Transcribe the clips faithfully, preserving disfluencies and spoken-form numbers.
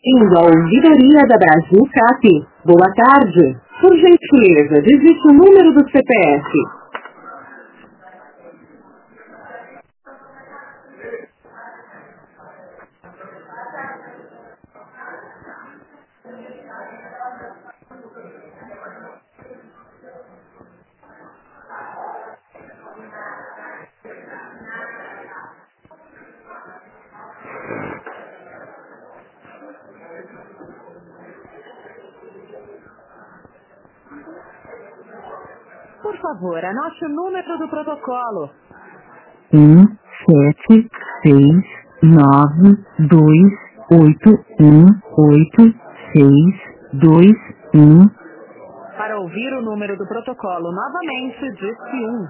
Indo à ouvidoria da Brasil Cap. Boa tarde. Por gentileza, digite o número do C P F. Por favor, anote o número do protocolo. Um, sete, seis, nove, dois, oito, um, oito, seis, dois, um. Para ouvir o número do protocolo novamente, disse um.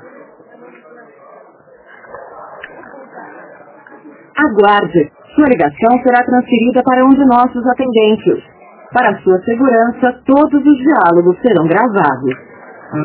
Aguarde. Sua ligação será transferida para um de nossos atendentes. Para sua segurança, todos os diálogos serão gravados.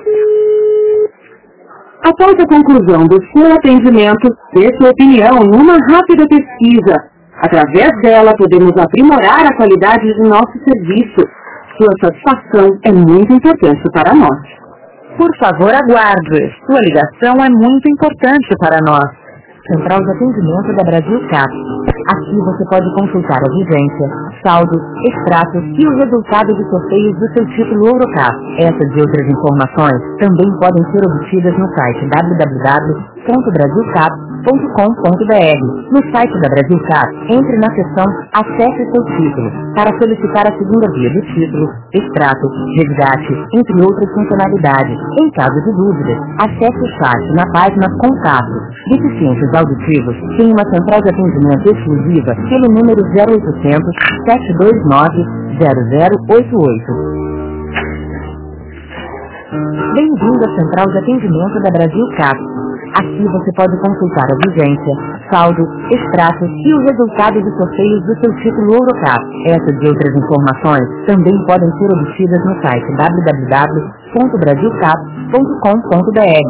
Após a conclusão do seu atendimento, dê sua opinião em uma rápida pesquisa. Através dela, podemos aprimorar a qualidade de nosso serviço. Sua satisfação é muito importante para nós. Por favor, aguarde. Sua ligação é muito importante para nós. Central de Atendimento da Brasil Cap. Aqui você pode consultar a vigência, saldos, extratos e o resultado de sorteios do seu título Eurocap. Essas e outras informações também podem ser obtidas no site w w w ponto brasilcap ponto com ponto b r. No site da Brasil Cap, entre na seção Acesse seu título para solicitar a segunda via do título, extrato, resgate, entre outras funcionalidades. Em caso de dúvidas, acesse o site na página Contato. Deficientes auditivos têm uma central de atendimento exclusiva pelo número zero oitocentos, sete dois nove, zero zero oito oito. Bem-vindo à Central de Atendimento da Brasil Cap. Aqui você pode consultar a vigência, saldo, extratos e o resultado de sorteios do seu título Eurocap. Essas e outras informações também podem ser obtidas no site w w w ponto brasilcap ponto com ponto b r.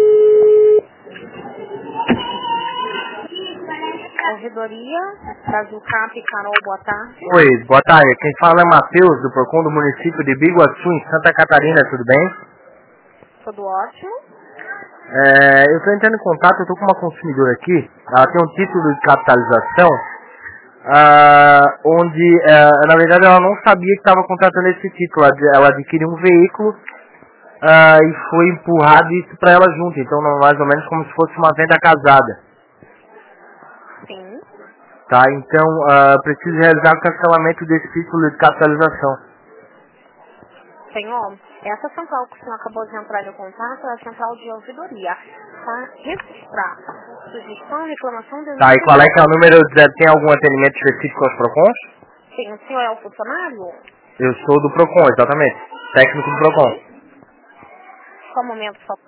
Ouvidoria, Brasil Cap, Carol, boa tarde. Oi, boa tarde. Quem fala é Matheus, do Procon do município de Biguaçu, em Santa Catarina, tudo bem? Tudo ótimo. É, eu estou entrando em contato, eu estou com uma consumidora aqui, ela tem um título de capitalização, ah, onde, ah, na verdade, ela não sabia que estava contratando esse título, ela, ela adquiriu um veículo ah, e foi empurrado isso para ela junto, então mais ou menos como se fosse uma venda casada. Sim. Tá, então uh, preciso realizar o cancelamento desse título de capitalização. Senhor, essa central que o senhor acabou de entrar em contato é a central de ouvidoria. Para registrar sugestão, reclamação... De... Tá, e qual é que é o número? De, tem algum atendimento específico aos PROCONs? Sim, o senhor é o funcionário? Eu sou do PROCON, exatamente. Técnico do PROCON. Só um momento, só.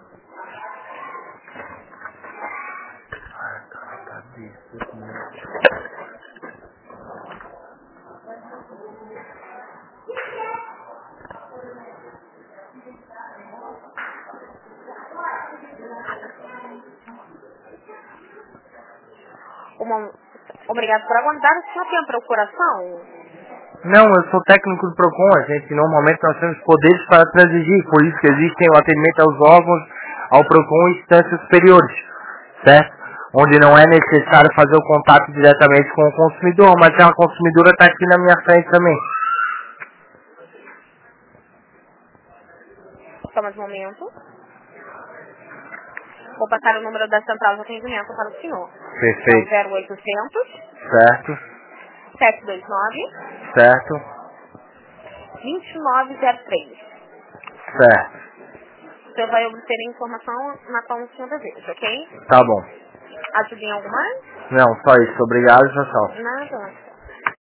Uma... Obrigado por aguardar. O senhor tem a procuração? Não, eu sou técnico do PROCON. A gente, normalmente, nós temos poderes para transigir. Por isso que existem o atendimento aos órgãos, ao PROCON e instâncias superiores. Certo? Onde não é necessário fazer o contato diretamente com o consumidor, mas a consumidora está aqui na minha frente também. Só mais um momento. Vou passar o número da central de atendimento para o senhor. Perfeito. zero oitocentos. Certo. sete dois nove. Certo. vinte e nove zero três. Certo. Você vai obter a informação na qual o senhor deseja, ok? Tá bom. Ajuda em algo mais? Não, só isso. Obrigado, tchau, tchau. Nada.